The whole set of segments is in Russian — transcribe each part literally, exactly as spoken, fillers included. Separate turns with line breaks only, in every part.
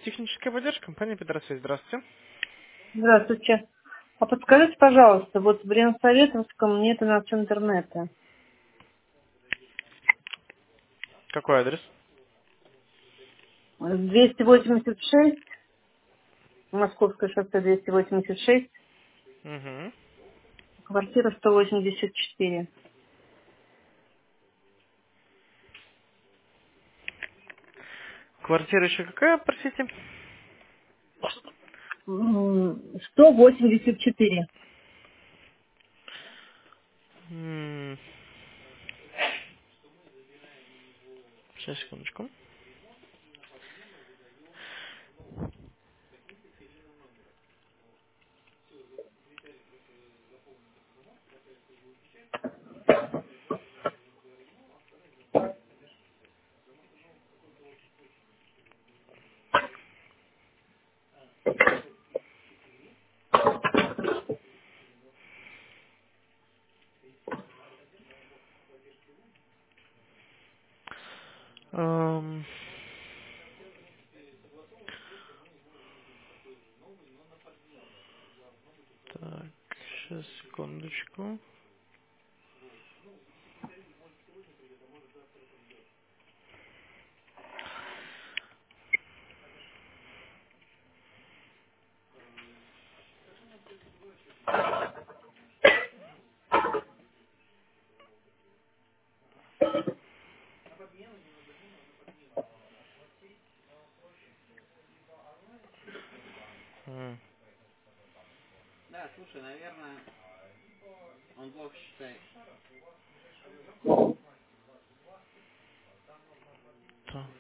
Техническая поддержка, компания Петросвязь. Здравствуйте.
Здравствуйте. А подскажите, пожалуйста, вот в Ленсоветовском нет у нас интернета.
Какой адрес?
двести восемьдесят шесть, Московское шоссе двести восемьдесят шесть,
Угу.
квартира сто восемьдесят четыре.
Квартира еще какая, простите?
М, сто восемьдесят четыре.
М, Сейчас, секундочку. Эм, Так, сейчас, секундочку. М, так.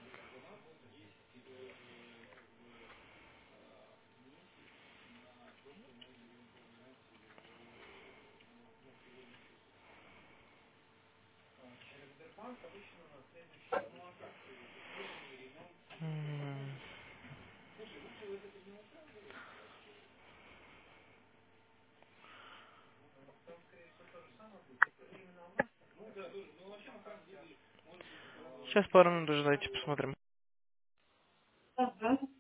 М, Сейчас пару минут дождайте, посмотрим.
Ага.